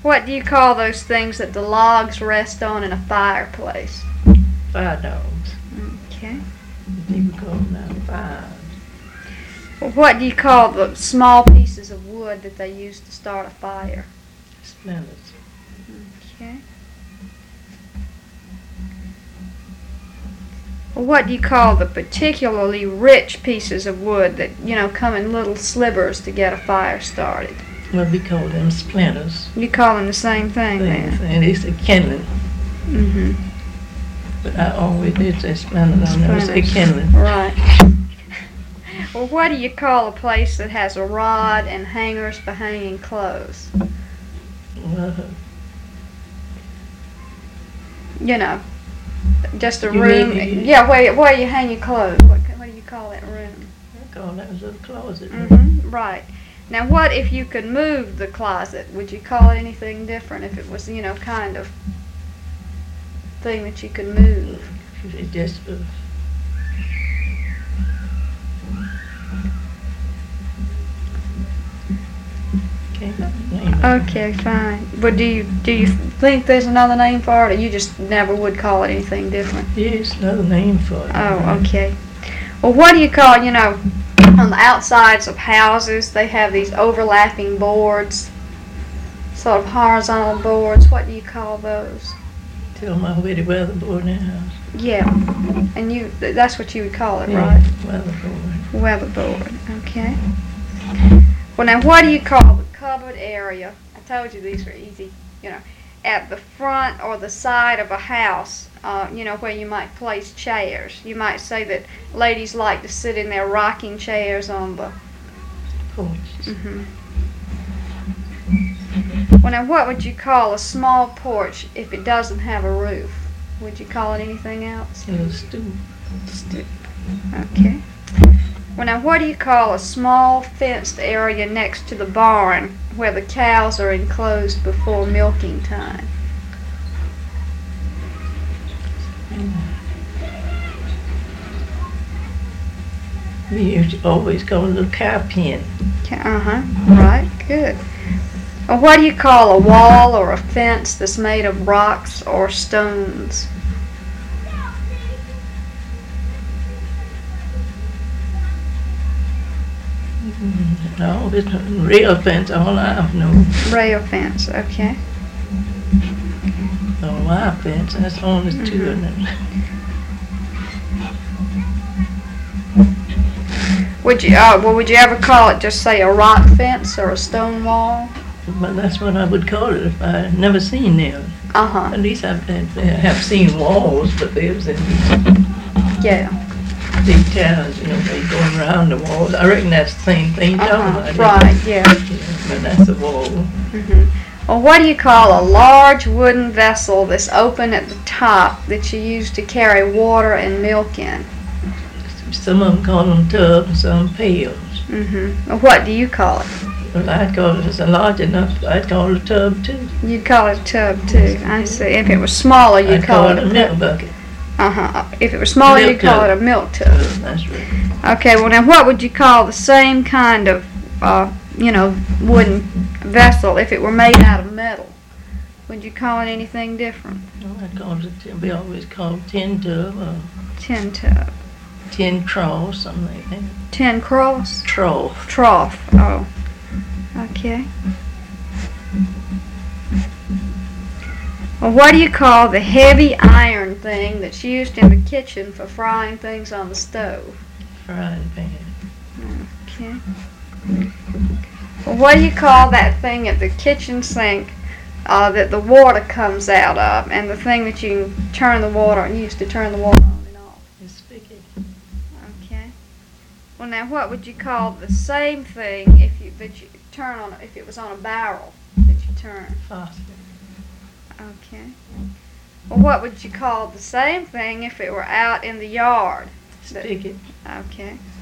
What do you call those things that the logs rest on in a fireplace? Fire dogs. Okay. People call them now fire. Well, what do you call the small pieces of wood that they use to start a fire? Splinters. Okay. Well, what do you call the particularly rich pieces of wood that, come in little slivers to get a fire started? Well, we call them splinters. You call them the same thing then? And it's a kindling. Mm-hmm. But I always did say splinters. I never say kindling. Right. Well, what do you call a place that has a rod and hangers for hanging clothes? Well, Just a You room. mean- Yeah, where you hang your clothes. What do you call that room? I call that a little closet. Mm-hmm. Right. Now, what if you could move the closet? Would you call it anything different if it was, kind of thing that you could move? It just can't name it. Okay, fine. But do you think there's another name for it, or you just never would call it anything different? Yes, another name for it. Oh, okay. Well, what do you call, on the outsides of houses, they have these overlapping boards, sort of horizontal boards. What do you call those? Tell my witty weatherboard in the house. Yeah. And that's what you would call it, Yeah, right? weatherboard. Weatherboard. Okay. Well, now, what do you call the cupboard area? I told you these were easy. At the front or the side of a house, where you might place chairs. You might say that ladies like to sit in their rocking chairs on the... Porch. Mm-hmm. Well, now, what would you call a small porch if it doesn't have a roof? Would you call it anything else? A little stoop. Stoop. Okay. Well, now, what do you call a small fenced area next to the barn where the cows are enclosed before milking time? We used to always call it a little cow pen. Uh-huh. Right. Good. Well, what do you call a wall or a fence that's made of rocks or stones? No, it's a rail fence, all I know. Rail fence. Okay. No, wire fence, that's only two of them. Would you ever call it just say a rock fence or a stone wall? But that's what I would call it if I had never seen them. Uh-huh. At least I have seen walls, but they was in Yeah. big towns, they going around the walls. I reckon that's the same thing you're talking about. Right, yeah. But that's a wall. Mm-hmm. Well, what do you call a large wooden vessel that's open at the top that you use to carry water and milk in? Some of them call them tubs and some pails. Mm-hmm. Well, what do you call it? Well, I'd call it, if it's large enough, I'd call it a tub too. You'd call it a tub, too. I see. If it was smaller, you'd I'd call it a milk bucket. Uh-huh. If it was smaller, Milk you'd call tub. it a milk tub. That's right. Okay, well, now what would you call the same kind of, wooden vessel if it were made out of metal? Would you call it anything different? Well, I'd call it we always call it tin tub or Tin tub. tin trough, something like that. Tin cross? Trough. Trough. Oh. Okay. Well, what do you call the heavy iron thing that's used in the kitchen for frying things on the stove? Frying pan. Okay. Well, what do you call that thing at the kitchen sink that the water comes out of, and the thing that you turn the water and use to turn the water on and off? It's spigot. Okay. Well, now what would you call the same thing if you turn on if it was on a barrel that you turn? Faucet. Okay. Well, what would you call the same thing if it were out in the yard? Spigot. Okay.